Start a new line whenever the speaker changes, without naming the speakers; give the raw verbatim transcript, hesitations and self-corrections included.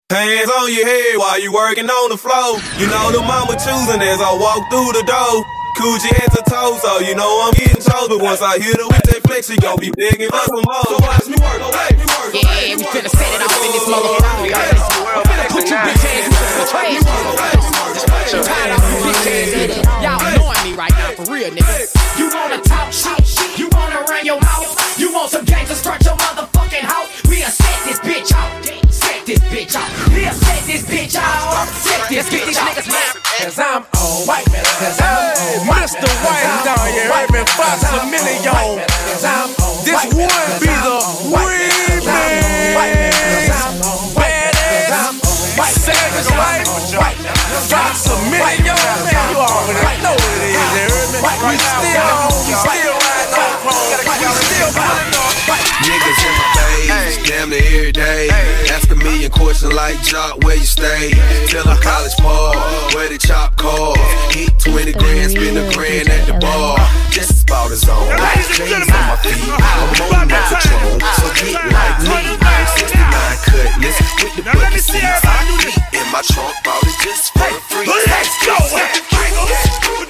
Hands on your head while you working on the floor. You know the mama choosing as I walk through the door. Coochie head to toe, so you know I'm getting chose. But once I hit her with that flex, she gon' be begging for some more. So watch me work, away, me work.
Yeah, we finna set it off in this motherfucker. I'm finna put you bitch ass in the trash. Tired of you bitch ass niggas. Y'all annoying me right now, for real, nigga. You wanna talk shit, you wanna run your mouth. You want some games to start your motherfucking house. We'll set this bitch out. Set this bitch out. We'll set this bitch out. Set this bitch out.
Cause I'm on white man. Cause I'm on Mister White down here. Right man, five to a million, y'all. This would be the remix. Badass, savage life. Five to a million, y'all. Man, you already know what it is. You heard me? We still on. We still riding on. We still pulling on.
Niggas in my face, damn near every day. Ask a million questions like Jock, where you stay? Tell them college ball, where the chop call. Hit twenty grand, spend a grand at the bar. Just about as on. Chains on my feet, I'm on my patrol. So get like me. sixty-nine cutlass with the bucket seats. I in my trunk, bought it just for free.
Let's go!